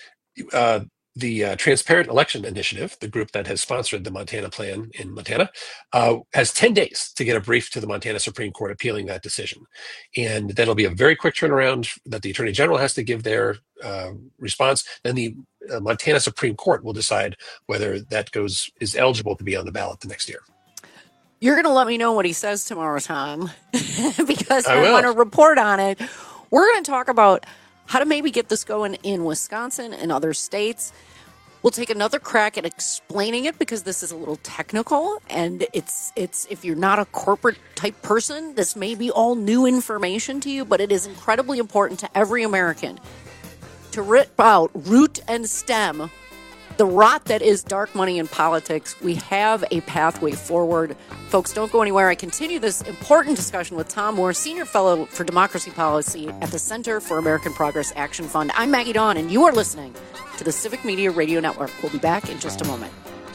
the Transparent Election Initiative, the group that has sponsored the Montana plan in Montana, has 10 days to get a brief to the Montana Supreme Court appealing that decision. And that'll be a very quick turnaround that the Attorney General has to give their response. Then the Montana Supreme Court will decide whether that is eligible to be on the ballot the next year. You're going to let me know what he says tomorrow, Tom, because I want to report on it. We're going to talk about how to maybe get this going in Wisconsin and other states. We'll take another crack at explaining it, because this is a little technical, and it's if you're not a corporate type person, this may be all new information to you, but it is incredibly important to every American to rip out root and stem the rot that is dark money in politics. We have a pathway forward. Folks, don't go anywhere. I continue this important discussion with Tom Moore, Senior Fellow for Democracy Policy at the Center for American Progress Action Fund. I'm Maggie Dawn, and you are listening to the Civic Media Radio Network. We'll be back in just a moment.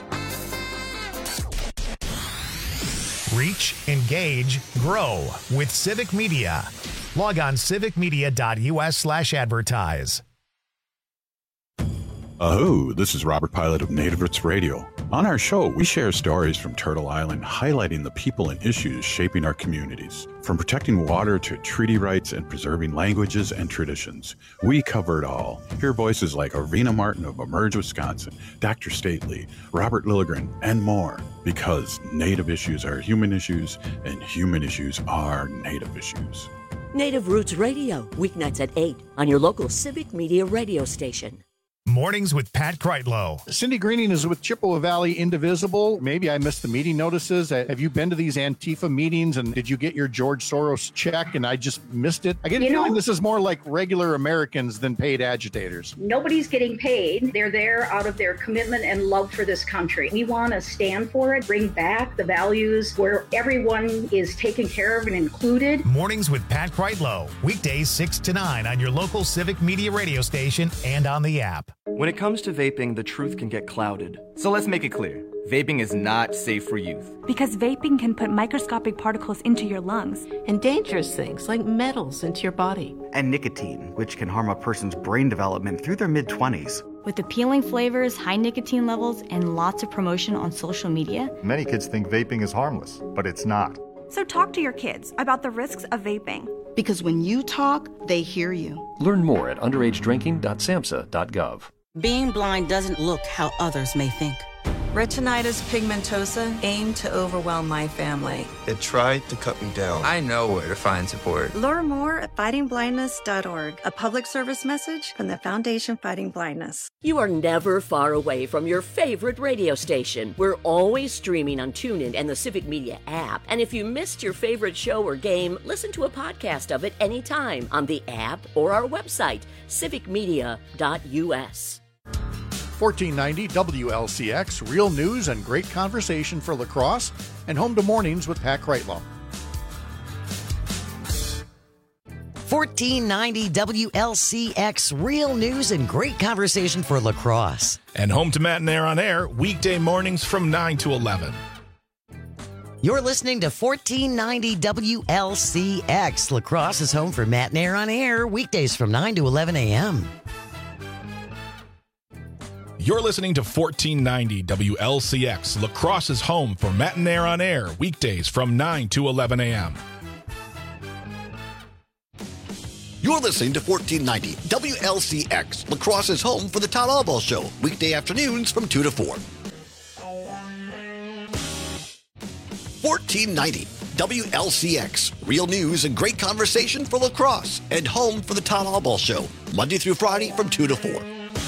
Reach, engage, grow with Civic Media. Log on civicmedia.us/advertise. This is Robert Pilot of Native Roots Radio. On our show, we share stories from Turtle Island highlighting the people and issues shaping our communities. From protecting water to treaty rights and preserving languages and traditions, we cover it all. Hear voices like Arena Martin of Emerge Wisconsin, Dr. Stately, Robert Lilligren, and more. Because Native issues are human issues, and human issues are Native issues. Native Roots Radio, weeknights at 8 on your local Civic Media radio station. Mornings with Pat Kreitlow. Cindy Greening is with Chippewa Valley Indivisible. Maybe I missed the meeting notices. Have you been to these Antifa meetings, and did you get your George Soros check and I just missed it? I get a feeling this is more like regular Americans than paid agitators. Nobody's getting paid. They're there out of their commitment and love for this country. We want to stand for it, bring back the values where everyone is taken care of and included. Mornings with Pat Kreitlow. Weekdays 6 to 9 on your local Civic Media radio station and on the app. When it comes to vaping, the truth can get clouded. So let's make it clear. Vaping is not safe for youth. Because vaping can put microscopic particles into your lungs. And dangerous things like metals into your body. And nicotine, which can harm a person's brain development through their mid-20s. With appealing flavors, high nicotine levels, and lots of promotion on social media. Many kids think vaping is harmless, but it's not. So talk to your kids about the risks of vaping. Because when you talk, they hear you. Learn more at underagedrinking.samhsa.gov. Being blind doesn't look how others may think. Retinitis pigmentosa aimed to overwhelm my family. It tried to cut me down. I know where to find support. Learn more at fightingblindness.org, a public service message from the Foundation Fighting Blindness. You are never far away from your favorite radio station. We're always streaming on TuneIn and the Civic Media app. And if you missed your favorite show or game, listen to a podcast of it anytime on the app or our website, civicmedia.us. 1490 WLCX, real news and great conversation for lacrosse, and home to mornings with Pat Kreitlow. 1490 WLCX, real news and great conversation for lacrosse. And home to Matt and Air on Air, weekday mornings from 9 to 11. You're listening to 1490 WLCX. Lacrosse is home for Matt and Air on Air, weekdays from 9 to 11 a.m. You're listening to 1490 WLCX. Lacrosse is home for Matt and Air on Air, weekdays from 9 to 11 a.m. You're listening to 1490 WLCX. Lacrosse is home for the Todd Allball Show, weekday afternoons from 2 to 4. 1490 WLCX, real news and great conversation for lacrosse, and home for the Todd Allball Show, Monday through Friday from 2 to 4.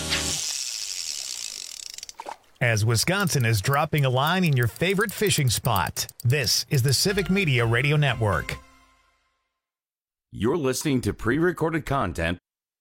As Wisconsin is dropping a line in your favorite fishing spot, this is the Civic Media Radio Network. You're listening to pre-recorded content.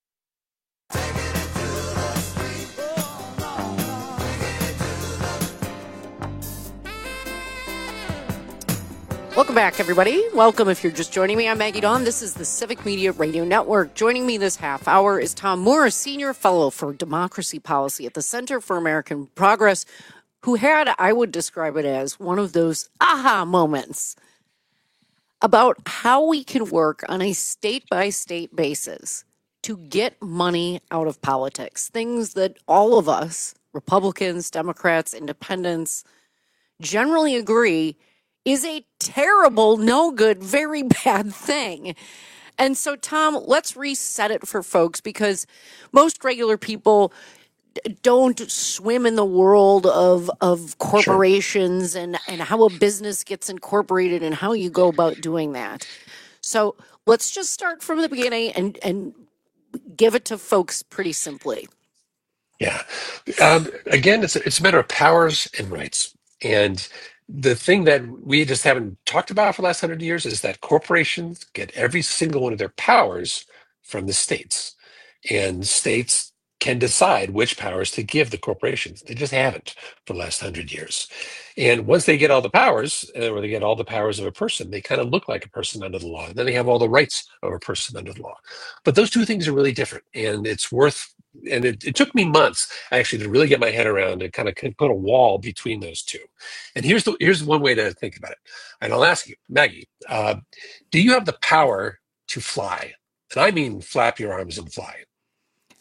Welcome back, everybody. Welcome if you're just joining me. I'm Maggie Dawn. This is the Civic Media Radio Network. Joining me this half hour is Tom Moore, a senior fellow for democracy policy at the Center for American Progress, who had, I would describe it as, one of those aha moments about how we can work on a state-by-state basis to get money out of politics. Things that all of us, Republicans, Democrats, Independents, generally agree is a terrible, no good, very bad thing. And so, Tom, let's reset it for folks, because most regular people don't swim in the world of corporations and how a business gets incorporated and how you go about doing that. So let's just start from the beginning and give it to folks pretty simply. Yeah. Again, it's a matter of powers and rights. And the thing that we just haven't talked about for the last 100 years is that corporations get every single one of their powers from the states. And states can decide which powers to give the corporations. They just haven't for the last 100 years. And once they get all the powers, or they get all the powers of a person, they kind of look like a person under the law. And then they have all the rights of a person under the law. But those two things are really different. And it's worth, and it took me months actually to really get my head around and kind of put a wall between those two. And here's one way to think about it. And I'll ask you, Maggie, do you have the power to fly? And I mean flap your arms and fly.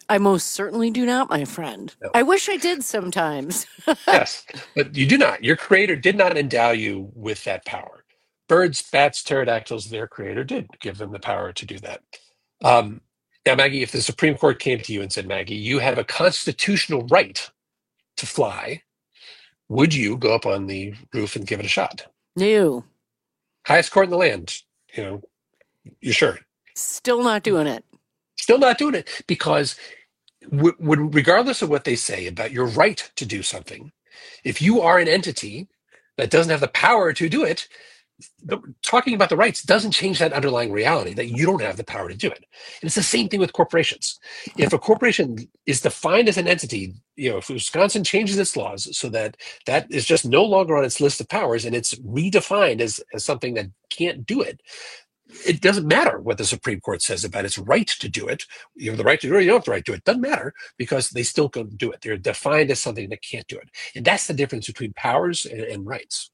I most certainly do not, my friend. No. I wish I did sometimes. Yes, but you do not. Your creator did not endow you with that power. Birds, bats, pterodactyls, their creator did give them the power to do that. Now, Maggie, if the Supreme Court came to you and said, Maggie, you have a constitutional right to fly, would you go up on the roof and give it a shot? No. Highest court in the land, you're sure? Still not doing it. Still not doing it, because regardless of what they say about your right to do something, if you are an entity that doesn't have the power to do it, talking about the rights doesn't change that underlying reality that you don't have the power to do it. And it's the same thing with corporations. If a corporation is defined as an entity, if Wisconsin changes its laws so that that is just no longer on its list of powers and it's redefined as something that can't do it, it doesn't matter what the Supreme Court says about its right to do it. You have the right to do it, you don't have the right to do it. Doesn't matter, because they still can do it. They're defined as something that can't do it. And that's the difference between powers and rights.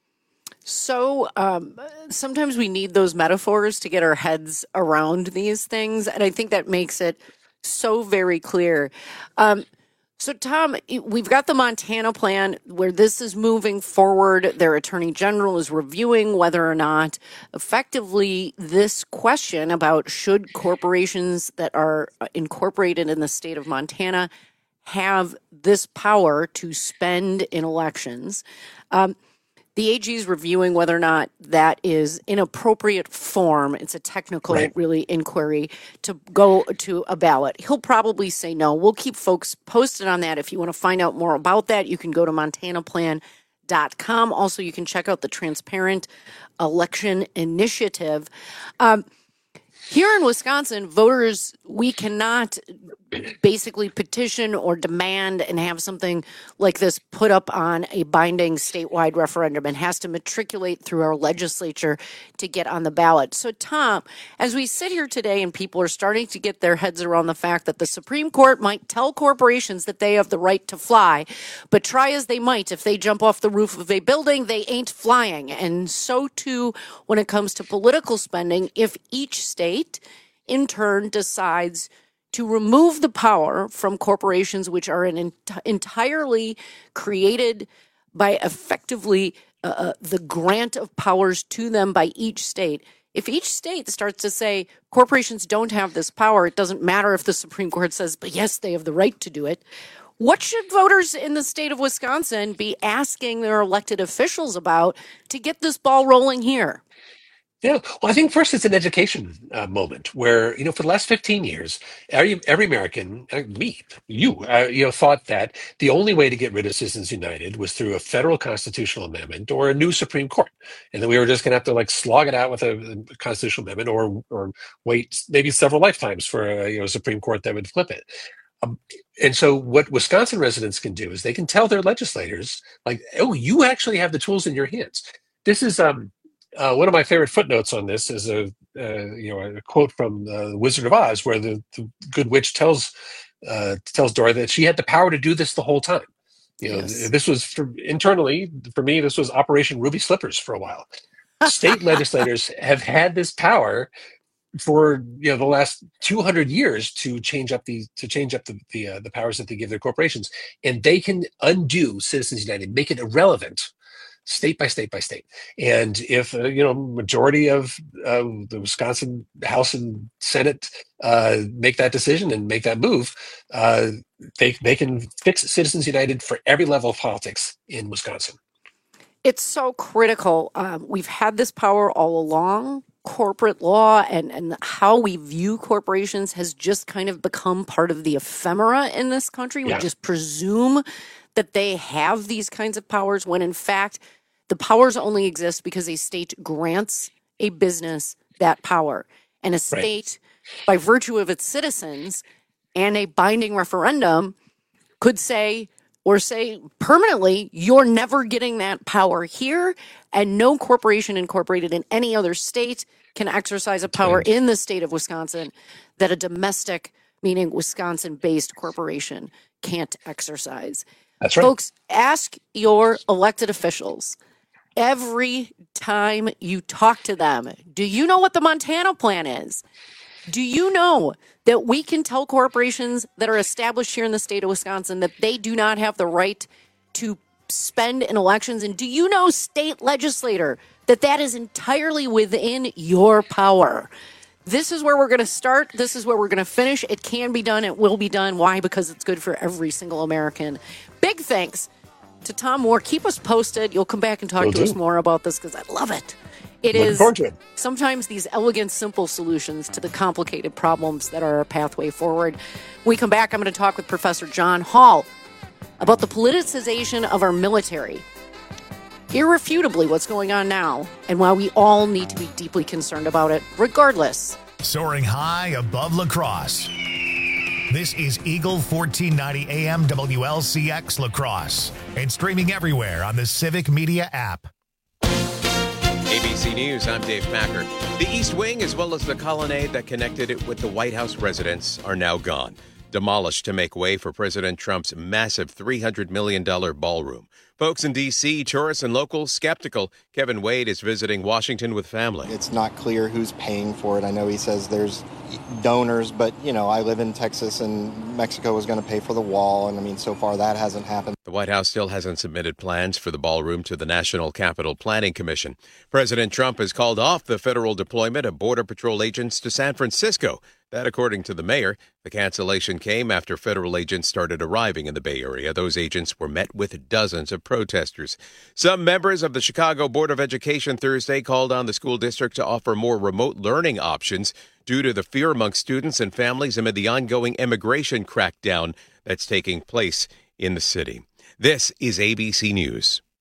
So sometimes we need those metaphors to get our heads around these things. And I think that makes it so very clear. So, Tom, we've got the Montana plan where this is moving forward. Their attorney general is reviewing whether or not effectively this question about should corporations that are incorporated in the state of Montana have this power to spend in elections. The AG is reviewing whether or not that is in appropriate form. It's a technical, really, inquiry to go to a ballot. He'll probably say no. We'll keep folks posted on that. If you want to find out more about that, you can go to montanaplan.com. Also, you can check out the Transparent Election Initiative. Here in Wisconsin, voters, we cannot basically petition or demand and have something like this put up on a binding statewide referendum. It has to matriculate through our legislature to get on the ballot. So, Tom, as we sit here today and people are starting to get their heads around the fact that the Supreme Court might tell corporations that they have the right to fly, but try as they might, if they jump off the roof of a building, they ain't flying. And so, too, when it comes to political spending, if each state in turn decides to remove the power from corporations, which are entirely created by effectively the grant of powers to them by each state. If each state starts to say corporations don't have this power, it doesn't matter if the Supreme Court says, but yes, they have the right to do it. What should voters in the state of Wisconsin be asking their elected officials about to get this ball rolling here? Yeah, well, I think first it's an education moment where, for the last 15 years, every American, thought that the only way to get rid of Citizens United was through a federal constitutional amendment or a new Supreme Court, and that we were just going to have to slog it out with a constitutional amendment or wait maybe several lifetimes for a Supreme Court that would flip it. And so what Wisconsin residents can do is they can tell their legislators, you actually have the tools in your hands. This is one of my favorite footnotes on this is a quote from The Wizard of Oz, where the good witch tells Dorothy that she had the power to do this the whole time. Yes. This was internally for me. This was Operation Ruby Slippers for a while. State legislators have had this power for the last 200 years to change up the powers that they give their corporations, and they can undo Citizens United, make it irrelevant. State by state by state. And if, majority of the Wisconsin House and Senate make that decision and make that move, they can fix Citizens United for every level of politics in Wisconsin. It's so critical. We've had this power all along. Corporate law and how we view corporations has just kind of become part of the ephemera in this country. We just presume that they have these kinds of powers when in fact the powers only exist because a state grants a business that power. And a state, by virtue of its citizens and a binding referendum, could say permanently, you're never getting that power here, and no corporation incorporated in any other state can exercise a power in the state of Wisconsin that a domestic, meaning Wisconsin-based corporation, can't exercise. That's right. Folks, ask your elected officials every time you talk to them, do you know what the Montana plan is? Do you know that we can tell corporations that are established here in the state of Wisconsin that they do not have the right to spend in elections? And do you know, state legislator, that is entirely within your power? This is where we're going to start. This is where we're going to finish. It can be done. It will be done. Why? Because it's good for every single American. Big thanks to Tom Moore. Keep us posted. You'll come back and talk to us more about this because I love it. It is sometimes these elegant, simple solutions to the complicated problems that are our pathway forward. When we come back, I'm going to talk with Professor John Hall about the politicization of our military. Irrefutably what's going on now, and why we all need to be deeply concerned about it, regardless. Soaring high above La Crosse. This is Eagle 1490 AM WLCX La Crosse, and streaming everywhere on the Civic Media app. ABC News, I'm Dave Packer. The East Wing, as well as the colonnade that connected it with the White House residence, are now gone, demolished to make way for President Trump's massive $300 million ballroom. Folks in D.C., tourists and locals skeptical. Kevin Wade is visiting Washington with family. It's not clear who's paying for it. I know he says there's donors, but, I live in Texas and Mexico was going to pay for the wall. And so far that hasn't happened. The White House still hasn't submitted plans for the ballroom to the National Capital Planning Commission. President Trump has called off the federal deployment of Border Patrol agents to San Francisco. That, according to the mayor, the cancellation came after federal agents started arriving in the Bay Area. Those agents were met with dozens of protesters. Some members of the Chicago Board of Education Thursday called on the school district to offer more remote learning options due to the fear among students and families amid the ongoing immigration crackdown that's taking place in the city. This is ABC News.